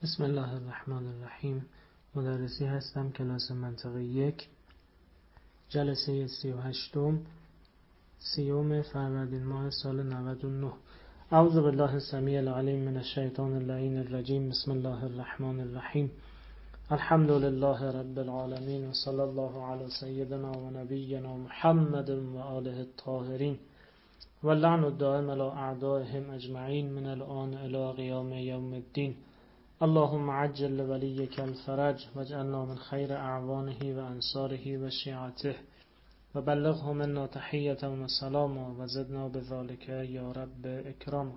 بسم الله الرحمن الرحیم. مدرسی هستم کلاس منطقه 1 جلسه 38 30 فروردین ماه سال 99. اعوذ بالله السمیع العلیم من الشیطان اللعین الرجیم. بسم الله الرحمن الرحیم. الحمد لله رب العالمین و صلی الله علی سیدنا و نبینا محمد و آله الطاهرین و اللعن الدائم علی اعدائهم اجمعین من الآن الی قیام یوم الدین. اللهم عجل لولیک الفرج واجعلنا من خیر اعوانه و انصاره و شیعته و بلغه منا تحیة و سلاما و زدنا بذالک یا رب اکراما.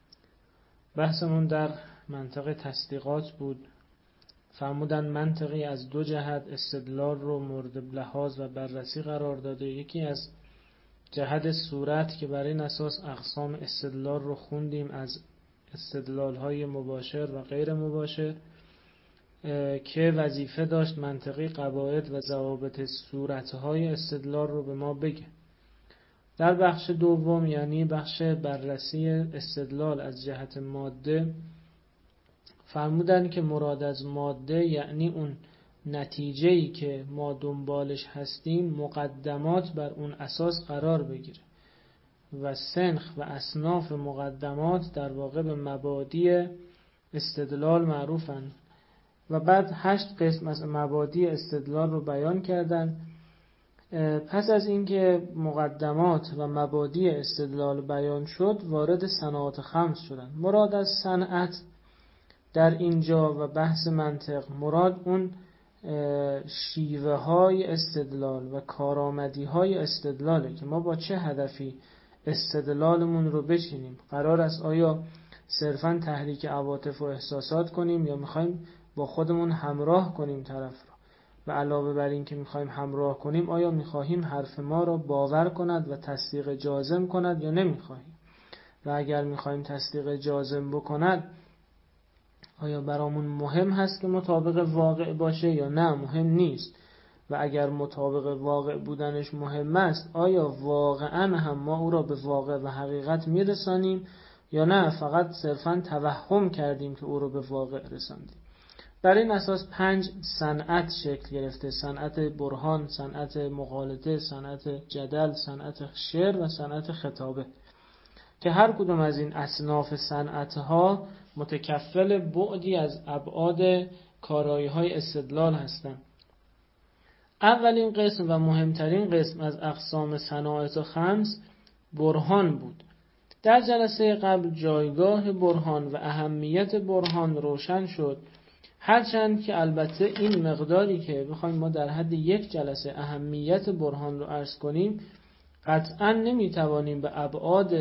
بحثمون در منطق تصدیقات بود. فرمودن منطقی از دو جهت استدلال رو مورد لحاظ و بررسی قرار داده. یکی از جهت صورت که بر این اساس اقسام استدلال رو خوندیم، از استدلال های مباشر و غیر مباشر، که وظیفه داشت منطقی قواعد و ضوابط صورت های استدلال رو به ما بگه. در بخش دوم، یعنی بخش بررسی استدلال از جهت ماده، فرمودن که مراد از ماده یعنی اون نتیجه‌ای که ما دنبالش هستیم مقدمات بر اون اساس قرار بگیره و سنخ و اصناف مقدمات در واقع به مبادی استدلال معروفن. و بعد 8 قسم از مبادی استدلال رو بیان کردن. پس از اینکه مقدمات و مبادی استدلال بیان شد، وارد صناعات خمس شدن. مراد از صنعت در اینجا و بحث منطق، مراد اون شیوه های استدلال و کارآمدی های استدلاله که ما با چه هدفی استدلالمون رو بچینیم. قرار است آیا صرفاً تحریک عواطف و احساسات کنیم یا میخوایم با خودمون همراه کنیم طرف رو؟ و علاوه بر این که میخوایم همراه کنیم، آیا میخواهیم حرف ما رو باور کند و تصدیق جازم کند یا نمیخواهیم؟ و اگر میخوایم تصدیق جازم بکند، آیا برامون مهم هست که مطابق واقع باشه یا نه مهم نیست؟ و اگر مطابق واقع بودنش مهم است، آیا واقعا هم ما او را به واقع و حقیقت میرسانیم یا نه فقط صرفا توهم کردیم که او را به واقع رساندیم؟ در این اساس 5 صنعت شکل گرفته: صنعت برهان، صنعت مغالطه، صنعت جدل، صنعت شعر و صنعت خطابه، که هر کدوم از این اصناف صنعتها متکفل بعدی از ابعاد کارایی‌های استدلال هستند. اولین قسم و مهمترین قسم از اقسام صناعت خمس برهان بود. در جلسه قبل جایگاه برهان و اهمیت برهان روشن شد، هرچند که البته این مقداری که بخوایم ما در حد یک جلسه اهمیت برهان رو عرض کنیم، قطعا نمیتوانیم به ابعاد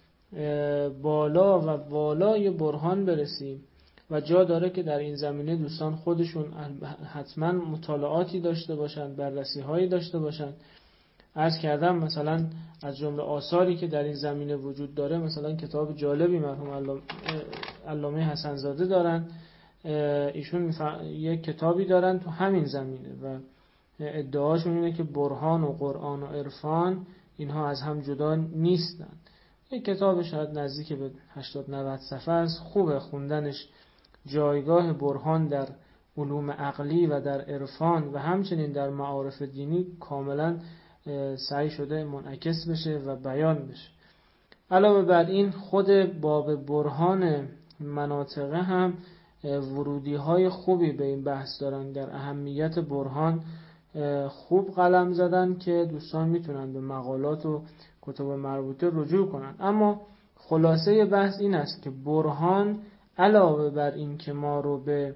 بالا و والای برهان برسیم و جا داره که در این زمینه دوستان خودشون حتما مطالعاتی داشته باشند، بررسی هایی داشته باشند. عرض کردم مثلا از جمله آثاری که در این زمینه وجود داره، مثلا کتاب جالبی مرحوم علامه حسن زاده دارن. ایشون یک کتابی دارن تو همین زمینه و ادعاشون اینه که برهان و قرآن و عرفان اینها از هم جدا نیستن. یک کتاب شاید نزدیک به 80-90 صفحه است. خوبه خوندنش. جایگاه برهان در علوم عقلی و در عرفان و همچنین در معارف دینی کاملا سعی شده منعکس بشه و بیان بشه. علاوه بر این، خود باب برهان مناطقه هم ورودی های خوبی به این بحث دارن. در اهمیت برهان خوب قلم زدن که دوستان میتونن به مقالات و کتب مربوطه رجوع کنن. اما خلاصه بحث این است که برهان علاوه بر این که ما رو به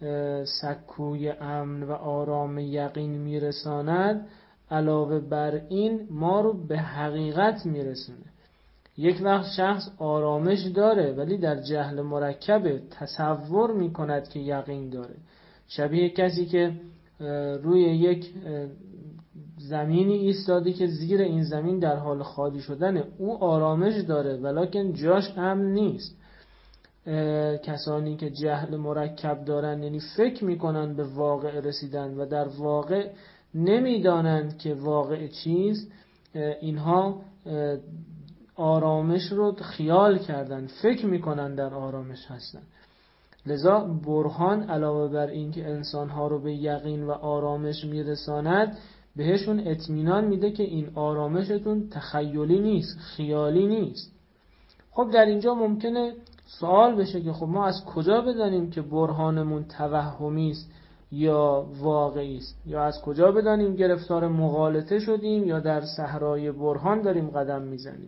سکوی امن و آرام یقین میرساند، علاوه بر این ما رو به حقیقت میرسونه. یک وقت شخص آرامش داره ولی در جهل مرکب تصور میکند که یقین داره. شبیه کسی که روی یک زمینی ایستاده که زیر این زمین در حال خالی شدنه، او آرامش داره ولکن جاش امن نیست. کسانی که جهل مرکب دارن، یعنی فکر میکنن به واقع رسیدن و در واقع نمیدانند که واقع چیست، اینها آرامش رو خیال کردن، فکر میکنن در آرامش هستن. لذا برهان علاوه بر این که انسانها رو به یقین و آرامش میرساند، بهشون اطمینان میده که این آرامشتون تخیلی نیست، خیالی نیست. خب در اینجا ممکنه سوال بشه که خب ما از کجا بدانیم که برهانمون توهمی است یا واقعی است؟ یا از کجا بدانیم گرفتار مغالطه شدیم یا در صحرای برهان داریم قدم میزنیم؟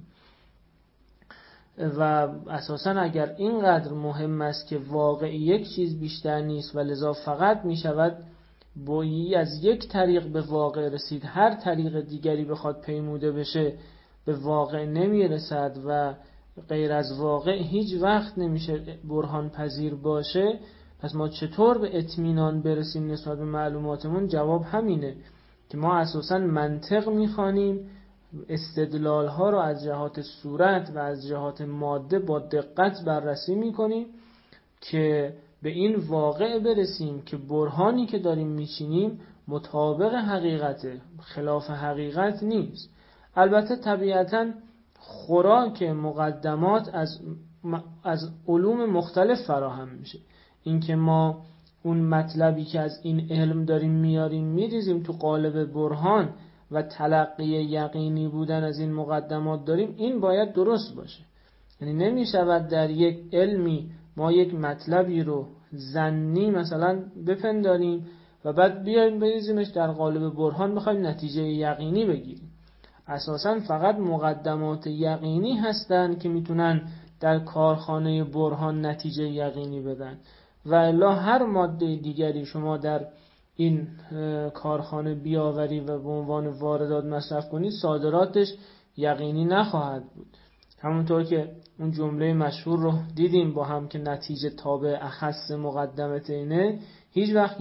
و اساساً اگر اینقدر مهم است که واقعی یک چیز بیشتر نیست و لذا فقط میشود بایی از یک طریق به واقع رسید، هر طریق دیگری بخواد پیموده بشه به واقع نمیرسد و غیر از واقع هیچ وقت نمیشه برهان پذیر باشه، پس ما چطور به اطمینان برسیم نسبت به معلوماتمون؟ جواب همینه که ما اساساً منطق میخوانیم، استدلال ها رو از جهات صورت و از جهات ماده با دقت بررسی میکنیم که به این واقع برسیم که برهانی که داریم میچینیم مطابق حقیقته، خلاف حقیقت نیست. البته طبیعتاً خوراک مقدمات از علوم مختلف فراهم میشه. اینکه ما اون مطلبی که از این علم داریم میاریم میریزیم تو قالب برهان و تلقی یقینی بودن از این مقدمات داریم، این باید درست باشه. یعنی نمیشود در یک علمی ما یک مطلبی رو ظنی مثلا بپنداریم و بعد بیایم بریزیمش در قالب برهان بخوایم نتیجه یقینی بگیریم. اساساً فقط مقدمات یقینی هستند که میتونن در کارخانه برهان نتیجه یقینی بدن و الا هر ماده دیگری شما در این کارخانه بیاوری و به عنوان واردات مصرف کنید، صادراتش یقینی نخواهد بود. همونطور که اون جمله مشهور رو دیدیم با هم که نتیجه تابع اخص مقدمت اینه، هیچ وقت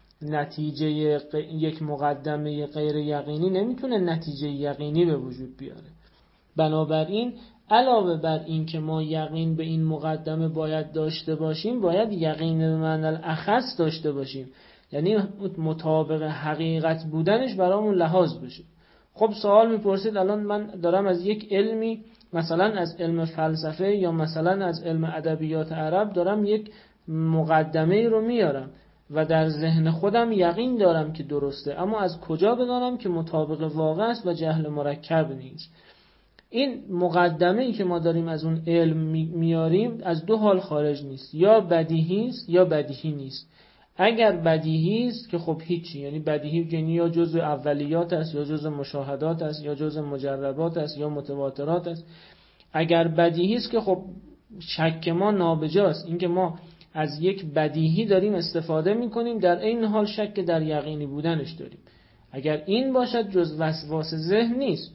یک مقدمه غیر یقینی نمیتونه نتیجه یقینی به وجود بیاره. بنابراین علاوه بر این که ما یقین به این مقدمه باید داشته باشیم، باید یقین به معنی الاخص داشته باشیم، یعنی مطابق حقیقت بودنش برامون لحاظ بشه. خب سوال میپرسید الان من دارم از یک علمی، مثلا از علم فلسفه یا مثلا از علم ادبیات عرب، دارم یک مقدمه رو میارم و در ذهن خودم یقین دارم که درسته، اما از کجا بدانم که مطابق واقع است و جهل مرکب نیست؟ این مقدمه‌ای که ما داریم از اون علم میاریم از دو حال خارج نیست، یا بدیهی است یا بدیهی نیست. اگر بدیهی است که خب هیچی، یعنی بدیهی یعنی یا جزء اولیات است یا جزء مشاهدات است یا جزء مجربات است یا متواترات است. اگر بدیهی است که خب شک ما نابجاست، اینکه ما از یک بدیهی داریم استفاده میکنیم در این حال شک در یقینی بودنش داریم. اگر این باشد جز وسواس ذهن نیست.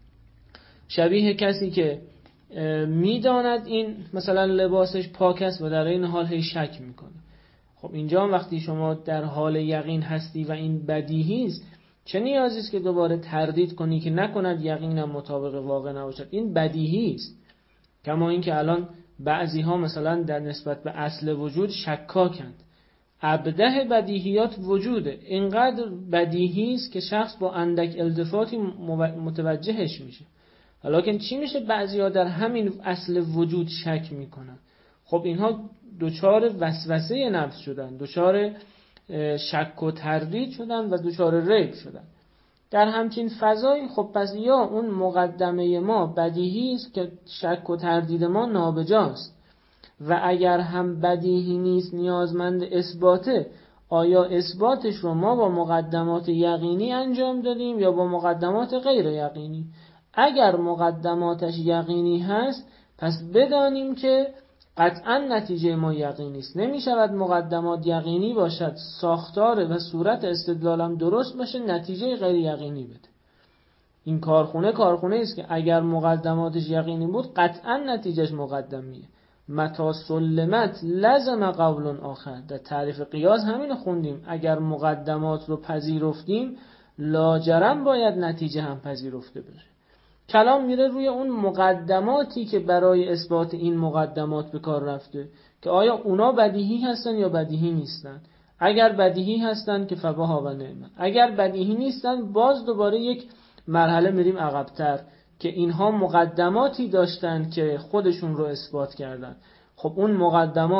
شبیه کسی که میداند این مثلا لباسش پاک است و در این حال هی شک میکنه. خب اینجا وقتی شما در حال یقین هستی و این بدیهی است، چه نیازی است که دوباره تردید کنی که نکند یقینم مطابق واقع نباشد؟ این بدیهی است. کما اینکه الان بعضی ها مثلا در نسبت به اصل وجود شکاکند. ابده بدیهیات وجوده، اینقدر بدیهی است که شخص با اندک التفاتی متوجهش میشه. ولیکن چی میشه بعضی‌ها در همین اصل وجود شک میکنن؟ خب اینها دچار وسوسه نفس شدن، دچار شک و تردید شدن و دچار ریب شدن. در همچین فضایی خب پس یا اون مقدمه ما بدیهی است که شک و تردید ما نابجاست، و اگر هم بدیهی نیست نیازمند اثباته، آیا اثباتش رو ما با مقدمات یقینی انجام دادیم یا با مقدمات غیر یقینی؟ اگر مقدماتش یقینی هست پس بدانیم که قطعا نتیجه ما یقینی است. نمی شود مقدمات یقینی باشد، ساختار و صورت استدلالم درست باشه، نتیجه غیر یقینی بده. این کارخونه است که اگر مقدماتش یقینی بود قطعا نتیجهش مقدمیه. متی سلمت لزم قول آخر. در تعریف قیاس همین خوندیم، اگر مقدمات رو پذیرفتیم لاجرم باید نتیجه هم پذیرفته بشه. کلام میره روی اون مقدماتی که برای اثبات این مقدمات به کار رفته که آیا اونا بدیهی هستن یا بدیهی نیستن. اگر بدیهی هستن که فبها و نعمه، اگر بدیهی نیستن باز دوباره یک مرحله میریم عقب‌تر که اینها مقدماتی داشتن که خودشون رو اثبات کردن. خب اون مقدمات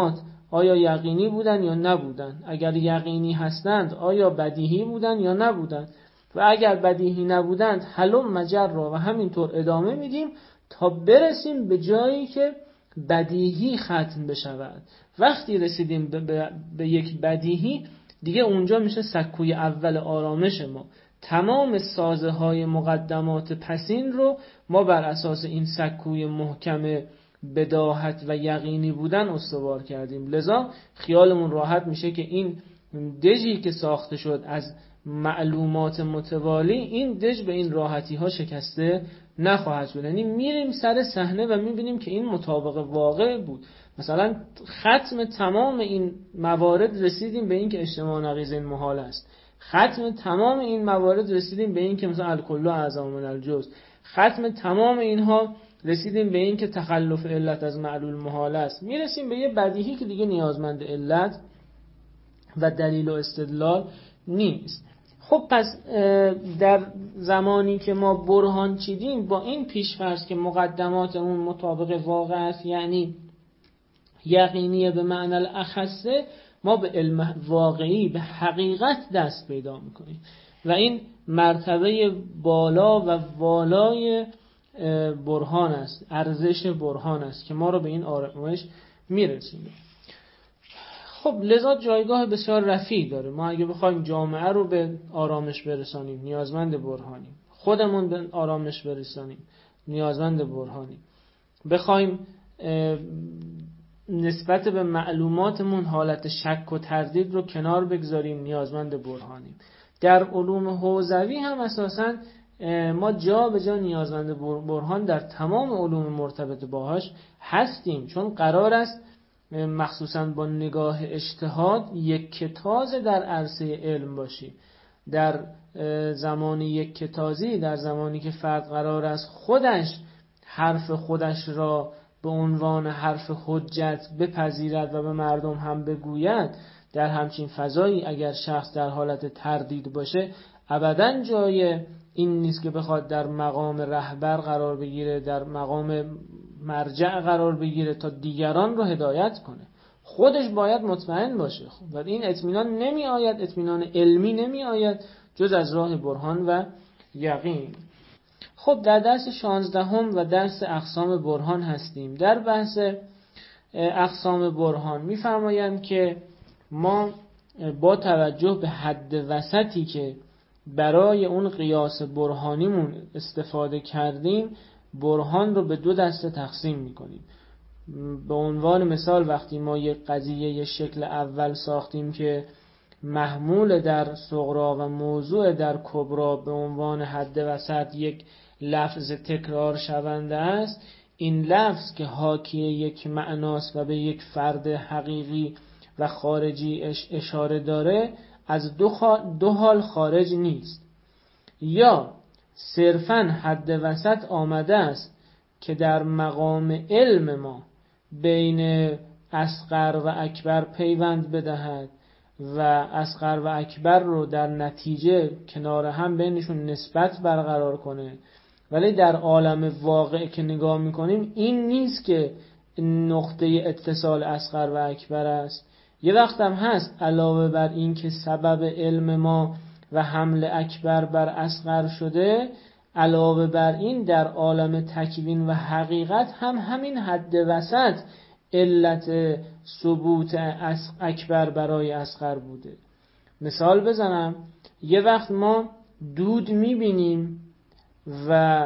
آیا یقینی بودن یا نبودن؟ اگر یقینی هستند آیا بدیهی بودن یا نبودند؟ و اگر بدیهی نبودند هلم مجرا و همینطور ادامه میدیم تا برسیم به جایی که بدیهی ختم بشود. وقتی رسیدیم به یک بدیهی، دیگه اونجا میشه سکوی اول آرامش ما. تمام سازه های مقدمات پسین رو ما بر اساس این سکوی محکم بداهت و یقینی بودن استوار کردیم. لذا خیالمون راحت میشه که این دژی که ساخته شد از معلومات متوالی، این دژ به این راحتی ها شکسته نخواهد شد. یعنی میریم سر صحنه و میبینیم که این مطابق واقع بود. مثلا ختم تمام این موارد رسیدیم به این که اجتماع نقیض این محال است. ختم تمام این موارد رسیدیم به این که مثلا الکل اعظم من الجزء. ختم تمام اینها رسیدیم به این که تخلف علت از معلول محال است. میرسیم به یه بدیهی که دیگه نیازمند علت و دلیل و استدلال نیست. خب پس در زمانی که ما برهان چیدیم با این پیش‌فرض که مقدماتمون مطابق واقع است، یعنی یقینیه به معنی الاخصه، ما به علم واقعی، به حقیقت دست پیدا میکنیم و این مرتبه بالا و والای برهان است، ارزش برهان است که ما رو به این آرامش میرسونه. خب لذا جایگاه بسیار رفیع داره. ما اگه بخوایم جامعه رو به آرامش برسانیم نیازمند برهانیم، خودمون به آرامش برسانیم نیازمند برهانیم، بخوایم نسبت به معلوماتمون حالت شک و تردید رو کنار بگذاریم نیازمند برهانیم. در علوم حوزوی هم اساساً ما جا به جا نیازمند برهان در تمام علوم مرتبط باهاش هستیم، چون قرار است مخصوصاً با نگاه اجتهاد یک کتازه در عرصه علم باشی. در زمان یک کتازی، در زمانی که فرد قرار است خودش حرف خودش را به عنوان حرف حجت بپذیرد و به مردم هم بگوید، در همچین فضایی اگر شخص در حالت تردید باشه ابداً جای این نیست که بخواد در مقام رهبر قرار بگیره، در مقام مرجع قرار بگیره تا دیگران رو هدایت کنه. خودش باید مطمئن باشه و این اطمینان نمی آید، اطمینان علمی نمی آید جز از راه برهان و یقین. خب در درس 16 و درس اقسام برهان هستیم. در بحث اقسام برهان می‌فرمایند که ما با توجه به حد وسطی که برای اون قیاس برهانیمون استفاده کردیم برهان رو به دو دسته تقسیم می‌کنیم. به عنوان مثال وقتی ما یک قضیه شکل اول ساختیم که محمول در صغرا و موضوع در کبرا به عنوان حد وسط یک لفظ تکرار شونده است، این لفظ که حاکی یک معناست و به یک فرد حقیقی و خارجی اشاره داره از دو حال خارج نیست. یا صرفاً حد وسط آمده است که در مقام علم ما بین اصغر و اکبر پیوند بدهد و اصغر و اکبر رو در نتیجه کنار هم بینشون نسبت برقرار کنه، ولی در عالم واقع که نگاه میکنیم این نیست که نقطه اتصال اصغر و اکبر است. یه وقت هم هست علاوه بر این که سبب علم ما و حمل اکبر بر اصغر شده، علاوه بر این در عالم تکوین و حقیقت هم همین حد وسط علت ثبوت اکبر برای اصغر بوده. مثال بزنم، یه وقت ما دود میبینیم و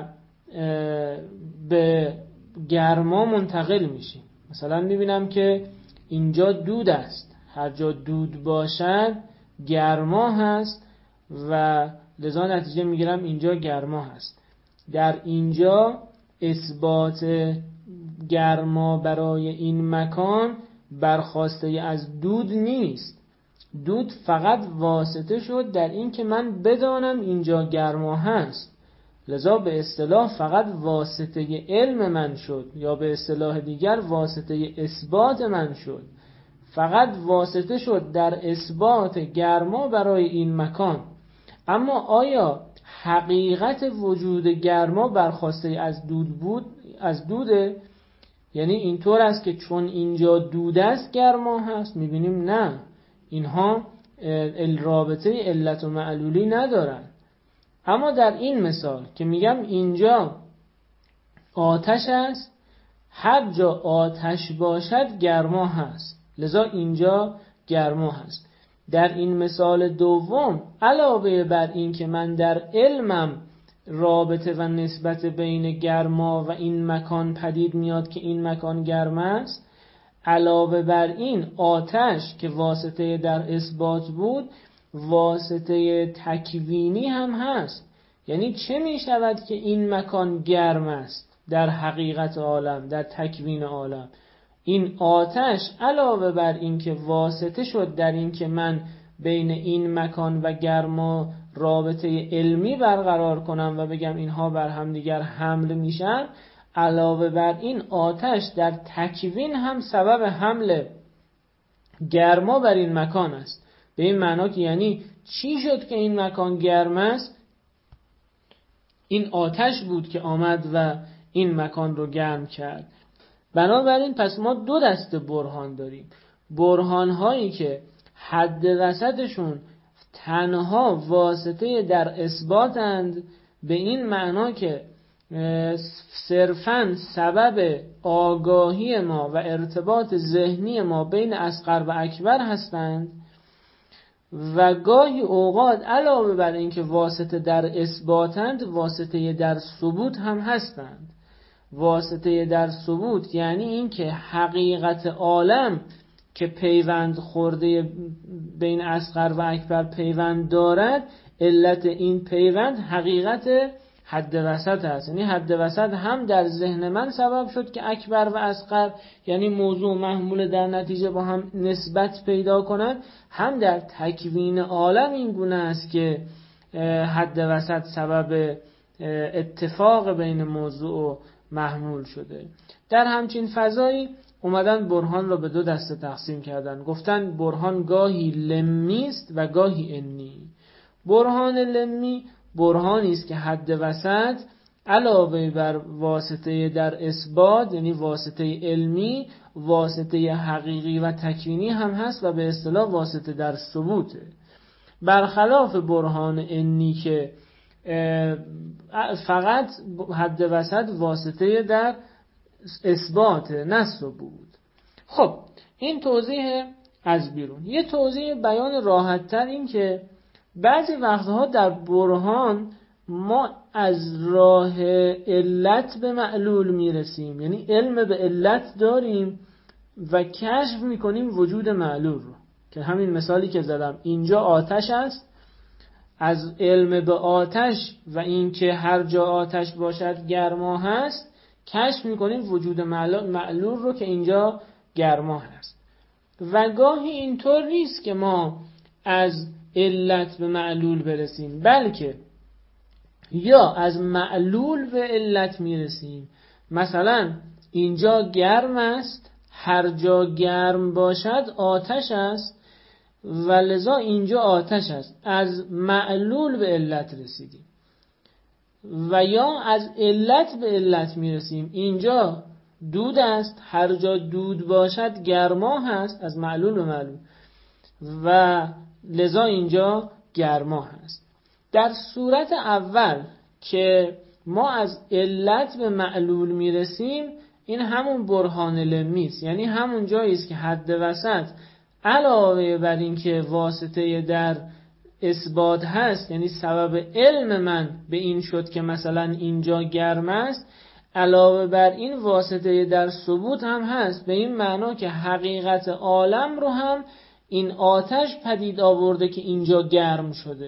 به گرما منتقل میشیم. مثلا میبینم که اینجا دود است، هر جا دود باشد گرما هست و لذا نتیجه میگیرم اینجا گرما هست. در اینجا اثبات گرما برای این مکان برخواسته از دود نیست. دود فقط واسطه شد در این که من بدانم اینجا گرما هست، لذا به اصطلاح فقط واسطه علم من شد، یا به اصطلاح دیگر واسطه اثبات من شد. فقط واسطه شد در اثبات گرما برای این مکان. اما آیا حقیقت وجود گرما برخواسته از دود بود؟ از دوده؟ یعنی اینطور است که چون اینجا دود است گرما هست؟ میبینیم نه، اینها رابطه علت و معلولی ندارن. اما در این مثال که میگم اینجا آتش است، هر جا آتش باشد گرما هست، لذا اینجا گرما هست. در این مثال دوم علاوه بر این که من در علمم رابطه و نسبت بین گرما و این مکان پدید میاد که این مکان گرم است، علاوه بر این آتش که واسطه در اثبات بود واسطه تکوینی هم هست. یعنی چه می شود که این مکان گرم است در حقیقت عالم، در تکوین عالم؟ این آتش علاوه بر این که واسطه شد در این که من بین این مکان و گرما رابطه علمی برقرار کنم و بگم اینها بر هم دیگر حمل میشن، علاوه بر این آتش در تکوین هم سبب حمل گرما بر این مکان است. به این معنا که یعنی چی شد که این مکان گرم است؟ این آتش بود که آمد و این مکان رو گرم کرد. بنابراین پس ما دو دسته برهان داریم. برهان هایی که حد وسطشون تنها واسطه در اثباتند، به این معنا که صرفاً سبب آگاهی ما و ارتباط ذهنی ما بین اصغر و اکبر هستند، و گاهی اوقات علاوه بر اینکه واسطه در اثباتند واسطه در ثبوت هم هستند. واسطه در ثبوت یعنی اینکه حقیقت عالم که پیوند خورده بین اصغر و اکبر پیوند دارد، علت این پیوند حقیقت حد وسط است. یعنی حد وسط هم در ذهن من سبب شد که اکبر و اصغر یعنی موضوع محمول در نتیجه با هم نسبت پیدا کنند، هم در تکوین عالم این گونه است که حد وسط سبب اتفاق بین موضوع و محمول شده. در همچین فضایی اومدن برهان را به دو دسته تقسیم کردن. گفتن برهان گاهی لمی است و گاهی انی. برهان لمی برهانی است که حد وسط علاوه بر واسطه در اثبات یعنی واسطه علمی، واسطه حقیقی و تکوینی هم هست و به اصطلاح واسطه در ثبوته. برخلاف برهان انی که فقط حد وسط واسطه در اثبات نه ثبوت. خب این توضیح از بیرون. یه توضیح بیان راحت تر این که بعضی وقتها در برهان ما از راه علت به معلول میرسیم، یعنی علم به علت داریم و کشف میکنیم وجود معلول رو، که همین مثالی که زدم اینجا آتش است، از علم به آتش و اینکه هر جا آتش باشد گرما هست کشف میکنیم وجود معلول رو که اینجا گرما هست. و گاهی اینطور نیست که ما از علت به معلول برسیم، بلکه یا از معلول به علت میرسیم. مثلا اینجا گرم است، هر جا گرم باشد آتش است و لذا اینجا آتش است، از معلول به علت رسیدیم. و یا از علت به علت میرسیم، اینجا دود است، هر جا دود باشد گرما هست، از معلول به معلول، و لذا اینجا گرما هست. در صورت اول که ما از علت به معلول میرسیم، این همون برهان لمی است، یعنی همون جایی است که حد وسط علاوه بر این که واسطه در اثبات هست، یعنی سبب علم من به این شد که مثلا اینجا گرم است، علاوه بر این واسطه در ثبوت هم هست، به این معنا که حقیقت عالم رو هم این آتش پدید آورده که اینجا گرم شده.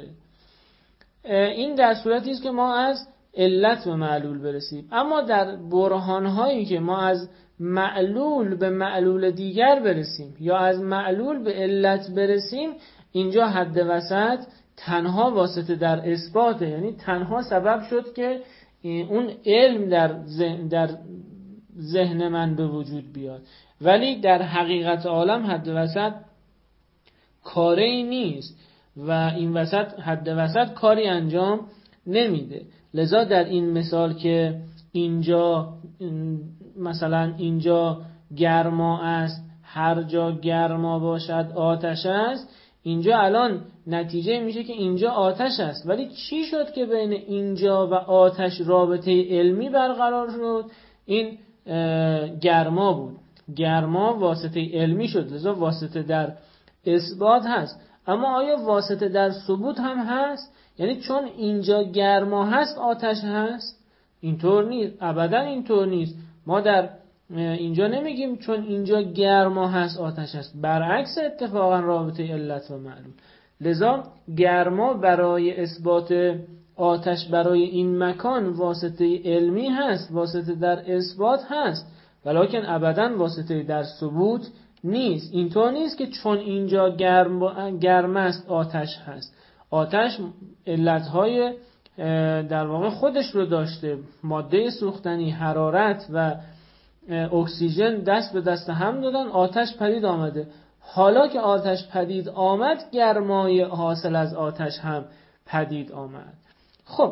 این در صورتی است که ما از علت به معلول برسیم. اما در برهان‌هایی که ما از معلول به معلول دیگر برسیم یا از معلول به علت برسیم، اینجا حد وسط تنها واسطه در اثباته، یعنی تنها سبب شد که اون علم در ذهن من به وجود بیاد، ولی در حقیقت عالم حد وسط کاری نیست و این وسط حد وسط کاری انجام نمیده. لذا در این مثال که اینجا مثلا اینجا گرما است، هر جا گرما باشد آتش است، اینجا الان نتیجه میشه که اینجا آتش است. ولی چی شد که بین اینجا و آتش رابطه علمی برقرار شد؟ این گرما بود. گرما واسطه علمی شد، لذا واسطه در اثبات هست. اما آیا واسطه در ثبوت هم هست؟ یعنی چون اینجا گرما هست آتش هست؟ اینطور نیست، ابدا اینطور نیست. ما در اینجا نمیگیم چون اینجا گرما هست آتش هست، برعکس اتفاقا رابطه علت و معلول. لذا گرما برای اثبات آتش برای این مکان واسطه علمی هست، واسطه در اثبات هست، ولکن ابدا واسطه در ثبوت نیست. اینطور نیست که چون اینجا گرم است آتش هست. آتش علتهای در واقع خودش رو داشته، ماده سوختنی، حرارت و اکسیژن دست به دست هم دادن، آتش پدید آمده. حالا که آتش پدید آمد، گرمای حاصل از آتش هم پدید آمد. خب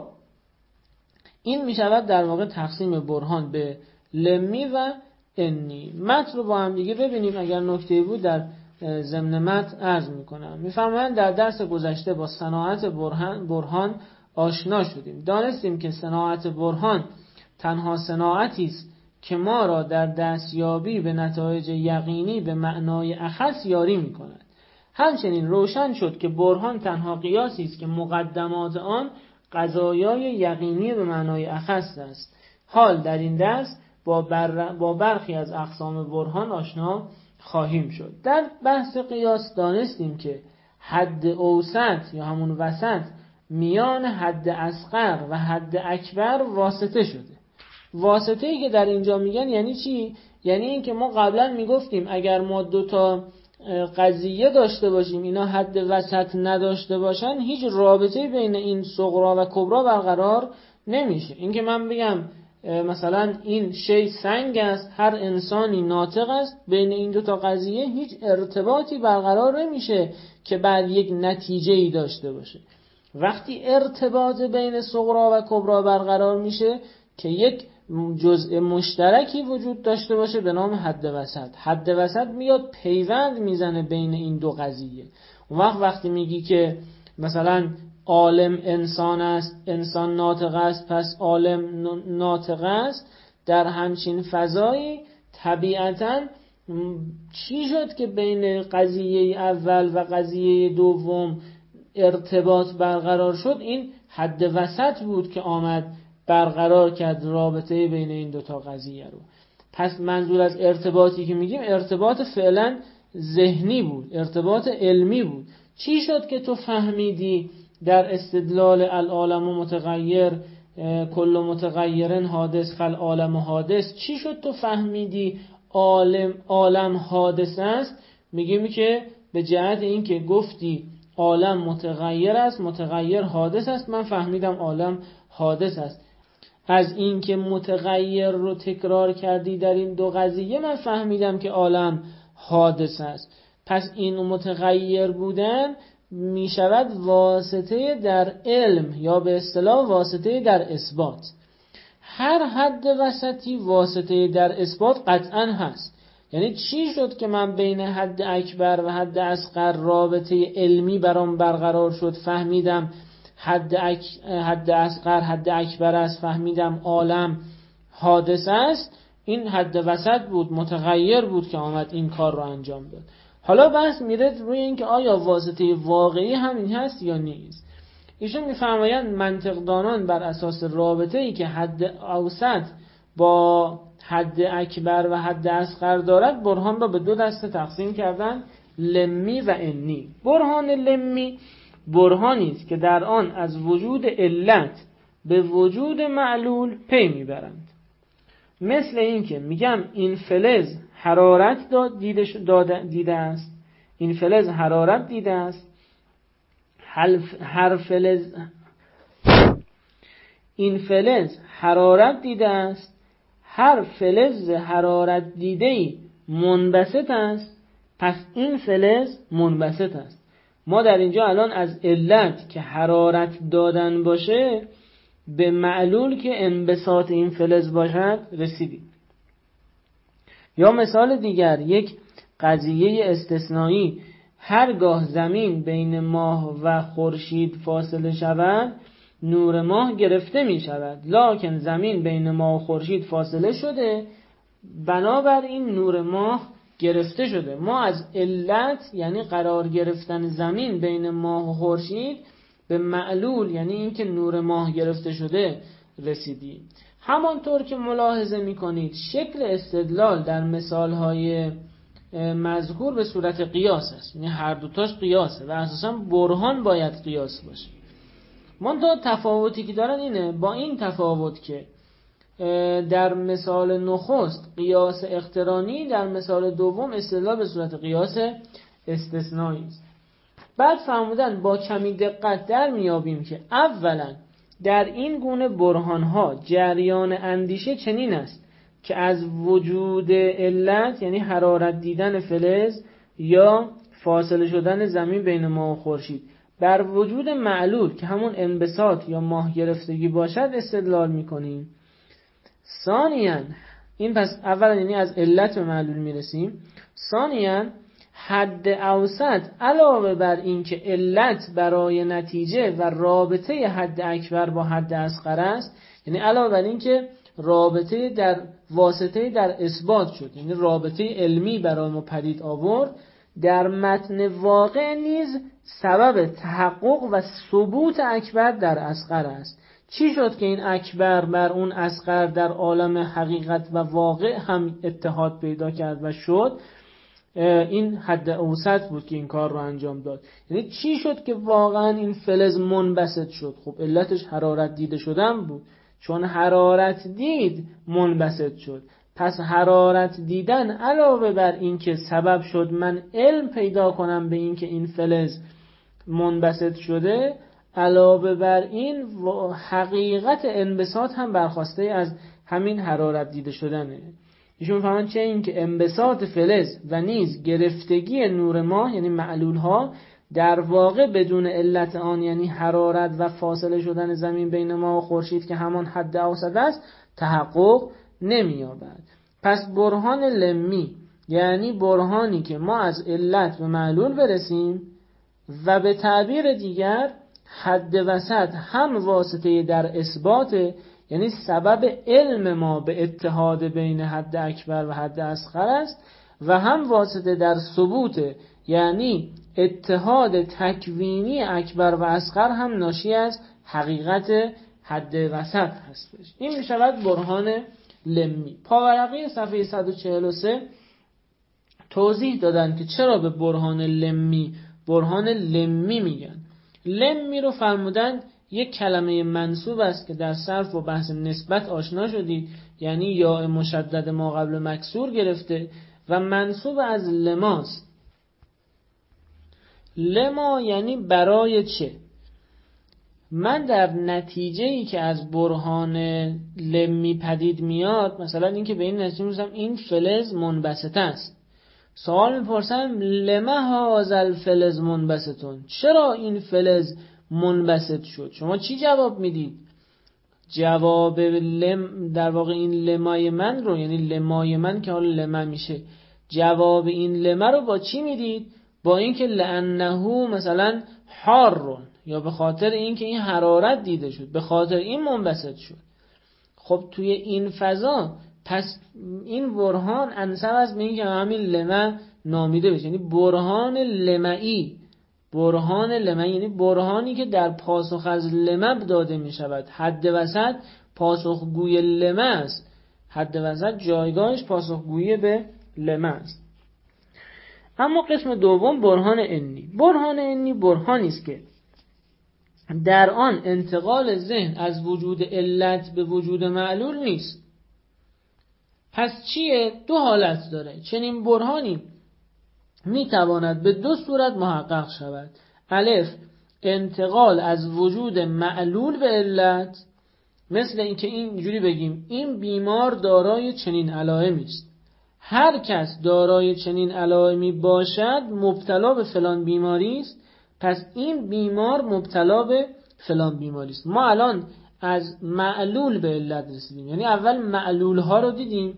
این می شود در واقع تقسیم برهان به لمی و انی. متن رو با هم دیگه ببینیم، اگر نکته بود در ضمن متن عرض میکنم. میفرمایند در درس گذشته با صناعت برهان آشنا شدیم. دانستیم که صناعت برهان تنها صناعتی است که ما را در دستیابی به نتایج یقینی به معنای اخص یاری میکند. همچنین روشن شد که برهان تنها قیاسی است که مقدمات آن قضایای یقینی به معنای اخص است. حال در این درس با برخی از اقسام برهان آشنا خواهیم شد. در بحث قیاس دانستیم که حد اوسط یا همون وسط میان حد اصغر و حد اکبر واسطه شده. واسطه‌ای که در اینجا میگن یعنی چی؟ یعنی این که ما قبلا میگفتیم اگر ما دوتا قضیه داشته باشیم اینا حد وسط نداشته باشن، هیچ رابطه‌ای بین این صغرا و کبرا برقرار نمیشه. این که من بگم مثلا این شی سنگ است، هر انسانی ناطق است، بین این دوتا قضیه هیچ ارتباطی برقرار نمیشه که بعد یک نتیجه‌ای داشته باشه. وقتی ارتباط بین صغرا و کبرا برقرار میشه که یک جزء مشترکی وجود داشته باشه به نام حد وسط. حد وسط میاد پیوند میزنه بین این دو قضیه. اون وقتی میگی که مثلا عالم انسان است، انسان ناطق است، پس عالم ناطق است، در همچین فضایی طبیعتاً چی شد که بین قضیه اول و قضیه دوم ارتباط برقرار شد؟ این حد وسط بود که آمد برقرار کرد رابطه بین این دوتا قضیه رو. پس منظور از ارتباطی که میگیم ارتباط فعلا ذهنی بود، ارتباط علمی بود. چی شد که تو فهمیدی در استدلال العالم متغیر کل متغیرن حادث فالعالم حادث، چی شد تو فهمیدی عالم حادث است؟ میگیم که به جهت این که گفتی عالم متغیر است، متغیر حادث است، من فهمیدم عالم حادث است. از این که متغیر رو تکرار کردی در این دو قضیه من فهمیدم که عالم حادث است. پس این متغیر بودن می شود واسطه در علم یا به اصطلاح واسطه در اثبات. هر حد وسطی واسطه در اثبات قطعا هست. یعنی چی شد که من بین حد اکبر و حد اصغر رابطه علمی برام برقرار شد، فهمیدم حد اصغر حد اکبر است، فهمیدم عالم حادث است؟ این حد وسط بود، متغیر بود که آمد این کار رو انجام داد. حالا بحث میره روی این که آیا واسطه واقعی همین هست یا نیست. ایشون میفرمایند منطقدانان بر اساس رابطه ای که حد اوسط با حد اکبر و حد اصغر دارد برهان را به دو دسته تقسیم کردن، لمی و انی. برهان لمی برهانی است که در آن از وجود علت به وجود معلول پی میبرند. مثل این که میگم این فلز حرارت دیده است، این فلز حرارت دیده است، این فلز حرارت دیده است، هر فلز حرارت دیده‌ای منبسط است، پس این فلز منبسط است. ما در اینجا الان از علت که حرارت دادن باشه به معلول که انبساط این فلز باشد رسیدیم. یا مثال دیگر، یک قضیه استثنایی، هرگاه زمین بین ماه و خورشید فاصله شود نور ماه گرفته می شود، لکن زمین بین ماه و خورشید فاصله شده، بنابراین نور ماه گرفته شده. ما از علت یعنی قرار گرفتن زمین بین ماه و خورشید به معلول یعنی اینکه نور ماه گرفته شده رسیدیم. همانطور که ملاحظه می‌کنید شکل استدلال در مثال‌های مذکور به صورت قیاس است، یعنی هر دوتاش قیاسه و اساساً برهان باید قیاس باشه. منتها تفاوتی که دارن اینه، با این تفاوت که در مثال نخست قیاس اقترانی، در مثال دوم استدلال به صورت قیاس استثنایی است. بعد فرمودن با کمی دقت در میابیم که اولا در این گونه برهانها جریان اندیشه چنین است که از وجود علت یعنی حرارت دیدن فلز یا فاصله شدن زمین بین ماه و خورشید بر وجود معلول که همون انبساط یا ماه گرفتگی باشد استدلال میکنیم. ثانیاً این پس اولا یعنی از علت به معلول میرسیم. ثانیاً حد اوسط علاوه بر این که علت برای نتیجه و رابطه حد اکبر با حد اصغر است، یعنی علاوه بر این که رابطه در واسطه در اثبات شد، یعنی رابطه علمی برای ما پدید آورد، در متن واقع نیز سبب تحقق و ثبوت اکبر در اصغر است. چی شد که این اکبر بر اون اصغر در عالم حقیقت و واقع هم اتحاد پیدا کرد و شد؟ این حد اوسط بود که این کار رو انجام داد. یعنی چی شد که واقعا این فلز منبسط شد؟ خب علتش حرارت دیده شدن بود، چون حرارت دید منبسط شد. پس حرارت دیدن علاوه بر این که سبب شد من علم پیدا کنم به این که این فلز منبسط شده، علاوه بر این حقیقت انبساط هم برخواسته از همین حرارت دیده شدنه. ایشون فهمن چه این که انبساط فلز و نیز گرفتگی نور ماه یعنی معلول ها در واقع بدون علت آن یعنی حرارت و فاصله شدن زمین بین ما و خورشید که همان حد اوسط است تحقق نمی‌یابد. پس برهان لمی یعنی برهانی که ما از علت به معلول برسیم و به تعبیر دیگر حد وسط هم واسطه در اثبات یعنی سبب علم ما به اتحاد بین حد اکبر و حد اصغر است و هم واسطه در ثبوت یعنی اتحاد تکوینی اکبر و اصغر هم ناشی از حقیقت حد وسط هستش. این می شود برهان لمی. پاورقی صفحه 143 توضیح دادن که چرا به برهان لمی میگن. لمی رو فرمودن یک کلمه منصوب است که در صرف و بحث نسبت آشنا شدید، یعنی یا مشدد ما قبل مکسور گرفته و منصوب از لماست. لما یعنی برای چه؟ من در نتیجه‌ای که از برهان لمی پدید میاد، مثلا این که به این نتیجه میرسم این فلز منبسط است، سوال میپرسم لما هذا الفلز منبسطون، چرا این فلز منبسط شد؟ شما چی جواب میدید؟ جواب در واقع این لمای من رو، یعنی لمای من که حالا لما میشه، جواب این لما رو با چی میدید؟ با اینکه لانه مثلا حارون، یا به خاطر اینکه این حرارت دیده شد به خاطر این منبسط شد. خب توی این فضا پس این برهان انسب از به اینکه همین لما نامیده بشه، یعنی برهان لمعی. برهان لمعی یعنی برهانی که در پاسخ از لما داده می شود. حد وسط پاسخگوی لما است، حد وسط جایگاهش پاسخگویی به لما است. اما قسم دوم برهان انی. برهان انی برهانی است که در آن انتقال ذهن از وجود علت به وجود معلول نیست. پس چیه؟ دو حالت داره. چنین برهانی می تواند به دو صورت محقق شود. الف، انتقال از وجود معلول به علت، مثل اینکه اینجوری بگیم این بیمار دارای چنین علائمی است، هر کس دارای چنین علائمی باشد مبتلا به فلان بیماری است، پس این بیمار مبتلا به فلان بیماری است. ما الان از معلول به علت رسیدیم، یعنی اول معلول ها رو دیدیم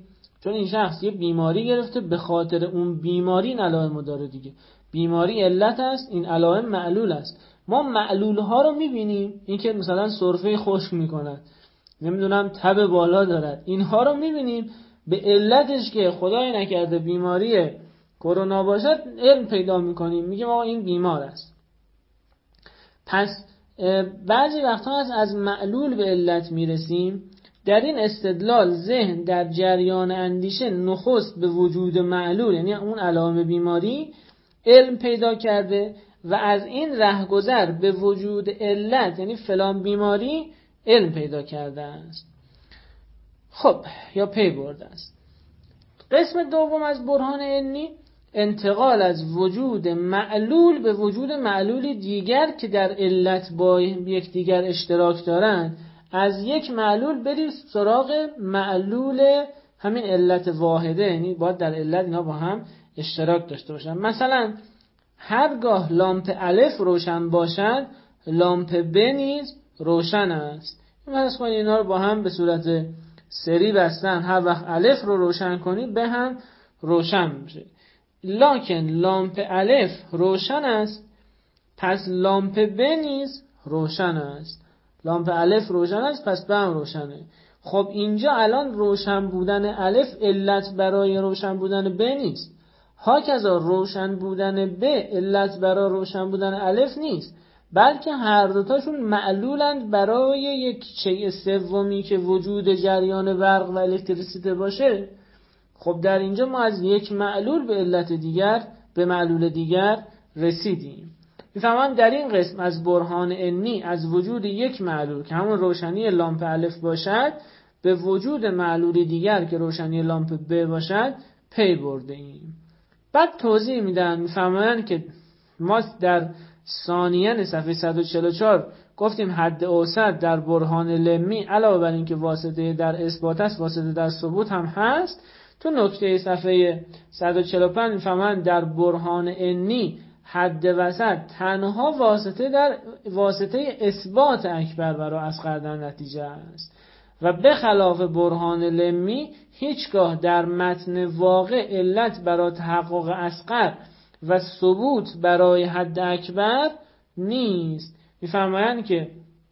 چون این شخص یه بیماری گرفته، به خاطر اون بیماری این علائم داره دیگه. بیماری علت است، این علائم معلول است. ما معلول ها رو میبینیم، این که مثلا سرفه خشک میکند، نمیدونم تب بالا دارد، اینها رو میبینیم. به علتش که خدای نکرده بیماری کرونا باشد علم پیدا میکنیم، میگیم آقا این بیمار است. پس بعضی وقتا از معلول به علت میرسیم. در این استدلال ذهن در جریان اندیشه نخست به وجود معلول، یعنی اون علائم بیماری، علم پیدا کرده و از این رهگذر به وجود علت، یعنی فلان بیماری، علم پیدا کرده است. خب، یا پی برده است. قسم دوم از برهان علمی، انتقال از وجود معلول به وجود معلول دیگر که در علت با یکدیگر اشتراک دارند، از یک معلول بریم سراغ معلول همین علت واحده، یعنی باید در علت اینا با هم اشتراک داشته باشن. مثلا هرگاه لامپ الف روشن باشد، لامپ ب نیز روشن است. فرض کنید اینا رو با هم به صورت سری بستن، هر وقت الف رو روشن کنید به هم روشن میشه. لکن لامپ الف روشن است، پس لامپ ب نیز روشن است. لامپ الف روشن است، پس ب هم روشنه. خب اینجا الان روشن بودن الف علت برای روشن بودن ب نیست. هاکذا روشن بودن ب علت برای روشن بودن الف نیست، بلکه هر دوتاشون معلولند برای یک شیء سومی که وجود جریان برق و الکتریسیته باشه. خب در اینجا ما از یک معلول به علت دیگر، به معلول دیگر رسیدیم. میفهمم در این قسم از برهان علمی از وجود یک معلول که همون روشنی لامپ الف باشد به وجود معلول دیگر که روشنی لامپ ب باشد پی برده ایم. بعد توضیح میدن، میفهمن که ما در ثانیه صفحه 144 گفتیم حد اوسط در برهان علمی علاوه بر اینکه واسطه در اثبات است، واسطه در ثبوت هم هست. تو نکته صفحه 145 میفهمن در برهان علمی حد وسط تنها واسطه اثبات اکبر برای اصغر در نتیجه است و به خلاف برهان علمی هیچگاه در متن واقع علت برای تحقق اصغر و ثبوت برای حد اکبر نیست. میفرمایند که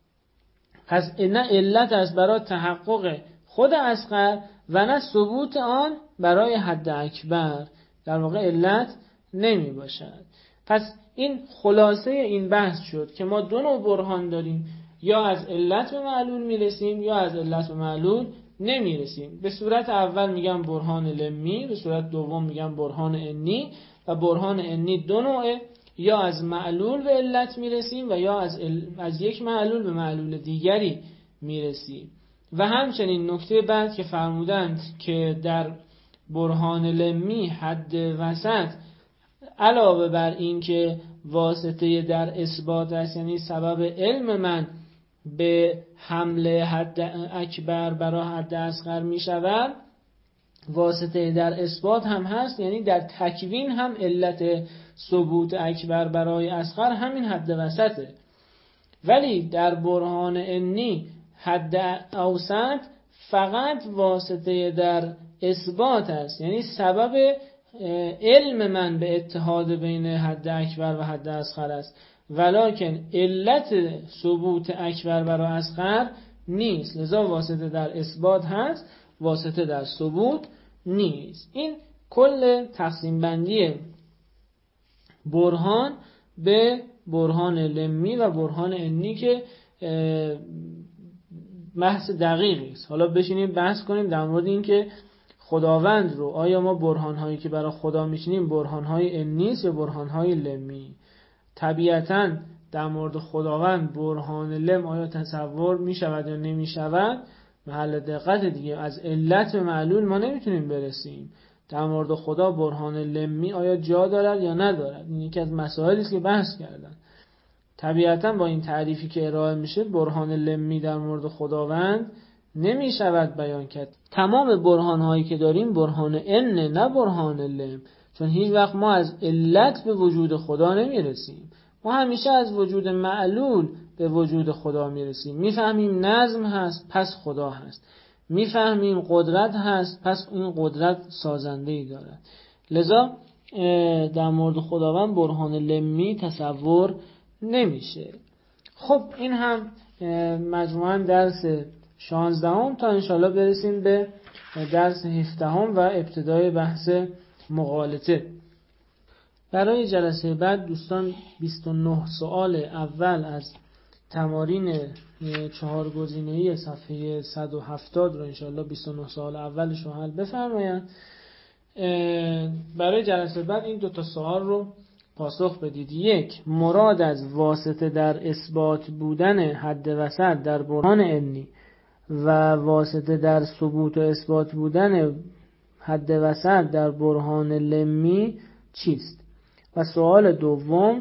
پس نه علت است برای تحقق خود اصغر و نه ثبوت آن برای حد اکبر، در واقع علت نمی باشد. پس این خلاصه این بحث شد که ما دو نوع برهان داریم، یا از علت به معلول میرسیم یا از علت به معلول نمیرسیم. به صورت اول میگم برهان علمی، به صورت دوم میگم برهان عنی. و برهان عنی دو نوعه، یا از معلول به علت میرسیم و یا از یک معلول به معلول دیگری میرسیم. و همچنین نکته بعد که فرمودند که در برهان علمی حد وسط علاوه بر این که واسطه در اثبات است، یعنی سبب علم من به حمله حد اکبر برای حد اصغر می شود، واسطه در اثبات هم هست، یعنی در تکوین هم علت ثبوت اکبر برای اصغر همین حد وسطه. ولی در برهان عنی حد اوسط فقط واسطه در اثبات است، یعنی سبب علم من به اتحاد بین حد اکبر و حد اصغر است، ولکن علت ثبوت اکبر برای اصغر نیست. لذا واسطه در اثبات هست، واسطه در ثبوت نیست. این کل تقسیم بندی برهان به برهان لمی و برهان عنی که بحث دقیقی است. حالا بشینیم بحث کنیم در مورد این که خداوند رو آیا ما برهان‌هایی که برای خدا میشینیم برهان‌های عنی است یا برهان‌های لمی؟ طبیعتاً در مورد خداوند برهان لم آیا تصور میشود یا نمیشود محل دقت دیگه. از علت به معلول ما نمیتونیم برسیم. در مورد خدا برهان لمی آیا جا دارد یا ندارد؟ این یکی از مسائلی است که بحث کردن. طبیعتاً با این تعریفی که ارائه میشه برهان لمی در مورد خداوند نمیشود بیان کرد. تمام برهان هایی که داریم برهان ان نه برهان لم، چون هیچ وقت ما از علت به وجود خدا نمیرسیم. ما همیشه از وجود معلول به وجود خدا میرسیم. میفهمیم نظم هست پس خدا هست، میفهمیم قدرت هست، پس این قدرت سازنده‌ای دارد. لذا در مورد خداوند برهان لمی تصور نمیشه. خب این هم مجموعاً درس 16 تا انشاءالله برسیم به درس 17 و ابتدای بحث مغالطه. برای جلسه بعد دوستان 29 سوال اول از تمارین 4 گزینه‌ای صفحه 170 رو انشاءالله 29 سوال اولش رو حل بفرمایند. برای جلسه بعد این 2 سوال رو پاسخ بدید. 1. مراد از واسطه در اثبات بودن حد وسط در برهان علمی و واسطه در ثبوت و اثبات بودن حد وسط در برهان لمی چیست؟ و سوال دوم،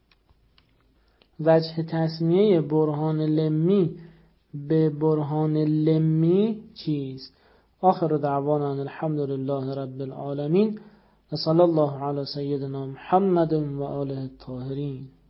وجه تسمیه برهان لمی به برهان لمی چیست؟ آخر دعوانا الحمدلله رب العالمین و صلی الله علی سیدنا محمد و آله الطاهرین.